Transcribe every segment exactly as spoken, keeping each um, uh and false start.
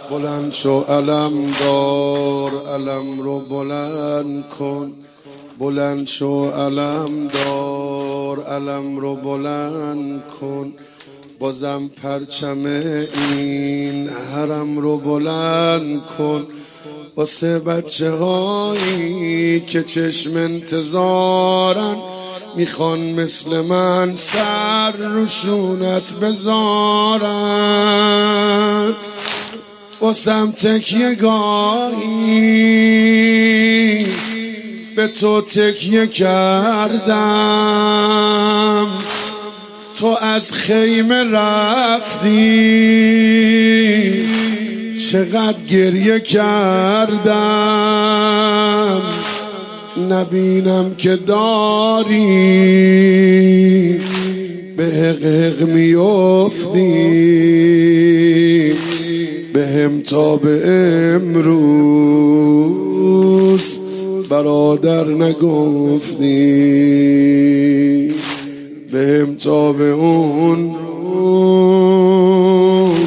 بلند شو علم دار، علم رو بلند کن. بلند شو علم دار، علم رو بلند کن. بازم پرچم این حرم رو بلند کن. واسه بچه هایی که چشم انتظارن، میخوان مثل من سر روشونت بذارن. واسم تکیه گاهی به تو تکیه کردم، تو از خیمه رفتی چقدر گریه کردم. نبینم که داری به حقق میافتی، به هم تا به امروز برادر نگفتی، به هم تا به اون روز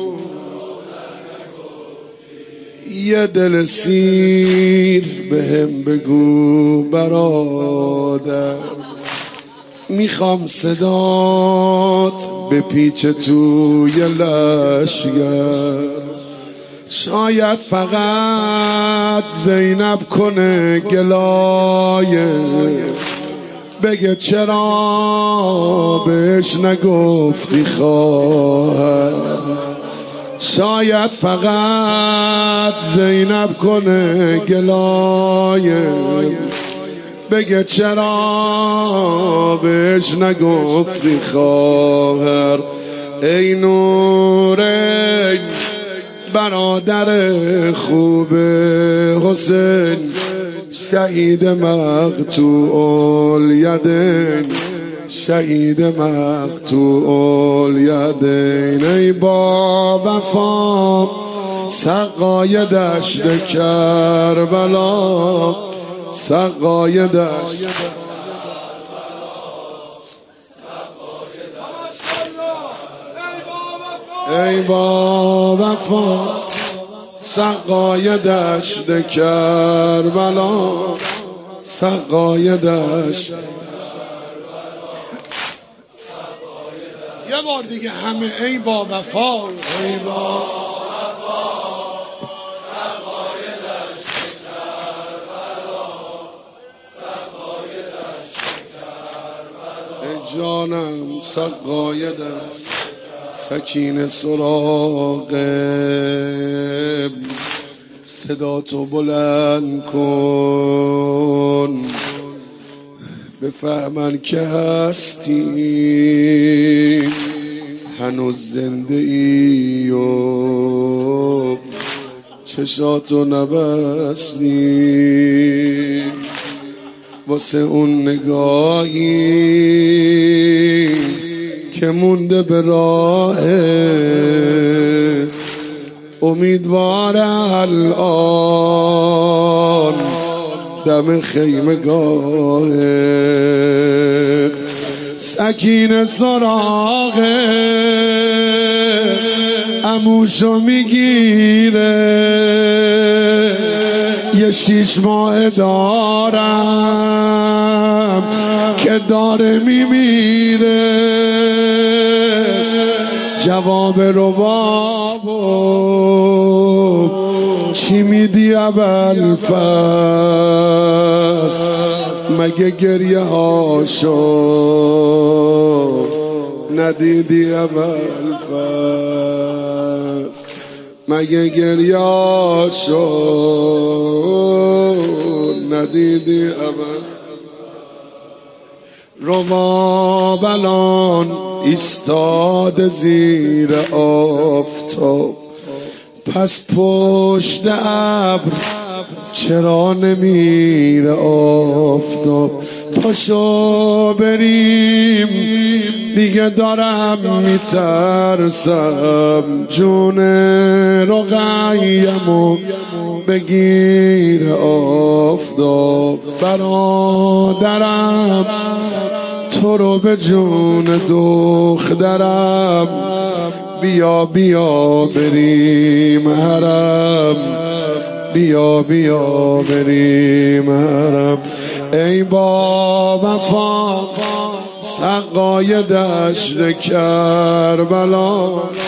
یه دل سیر به هم بگو برادر. میخوام صدات به پیچ توی لشگر، شاید فقط زینب کنه گلایه، بگه چرا بهش نگفتی خواهر. شاید فقط زینب کنه گلایه، بگه چرا بهش نگفتی خواهر. ای نوره برادر خوب حسین، شهید مقطوع الیدین، شهید مقطوع الیدین. ای با وفا سقای دشت کربلا، سقای دشت ای با وفا سقای دشت کربلا، سقای دشت. یه بار دیگه همه ای با وفا، ای با وفا سقای دشت کربلا، سقای دشت کربلا. ای جانم سقای دشت سکینه سراغ، صدا تو بلند کن بفهمن که هستی، هنوز زنده ای و چشاتو نبستی. واسه اون نگاهی که مونده به راهت، امیدوار الان دم خیمه گاهت. سکینه سراغه عموشو میگیره، یه شیش ماه دارم که داره میمیره. جواب ربابو چی میدی ابوالفضل؟ مگه گریه هاشو ندیدی ابوالفضل؟ مگه گریه هاشو ندیدی ابوالفضل؟ رباب الان ایستاد زیر آفتاب، پس پشت ابر چرا نمیره آفتاب؟ پاشو بریم دیگه دارم میترسم، جون رقیمو بگیر آفتاب. برادرم تو رو به جون دخترم بیا بیا بریم حرم، بیا بیا بریم حرم. ای با وفا سقای دشت کربلا،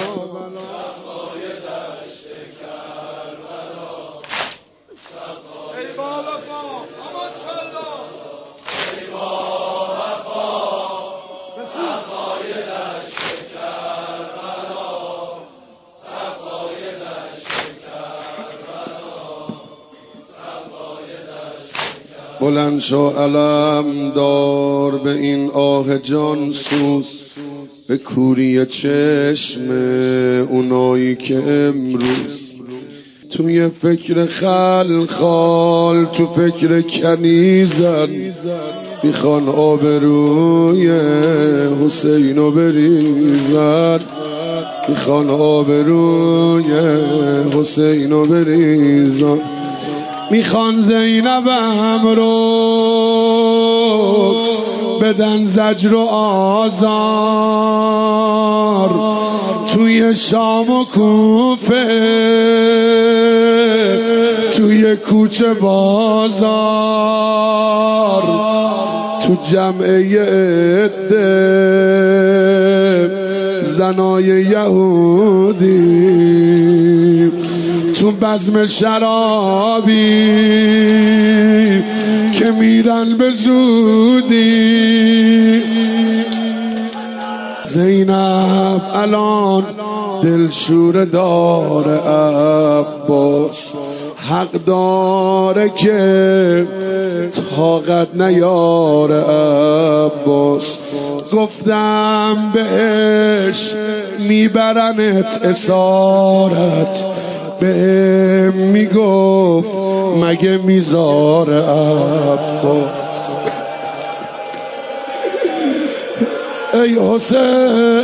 بلند شو علم دار به این آه جانسوز، به کوری چشم اونایی که امروز توی فکر خلخال، تو فکر کنیزن، میخوان آبروی حسینو بریزن، میخوان آبروی حسینو بریزن. میخوان زینبم رو بدن زجر و آزار، توی شام و کوفه، توی کوچه بازار، تو جمعه عده زنای یهودی، تو بزم شرابی که میرن به زودی. زینب الان دلشور داره عباس، حق داره که طاقت نیاره عباس. گفتم بهش میبرنت اسارت، به میگفت مگه میذاره عباس. ای حسین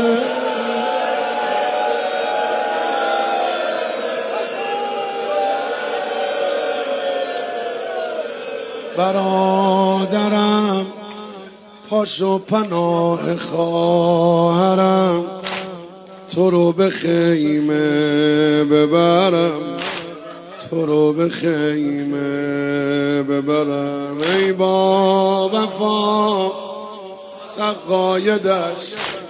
برادرم، پاشو پناه خواهرم، تو رو به خیمه ببرم، تو رو به خیمه ببرم. ای با وفا سقای دشت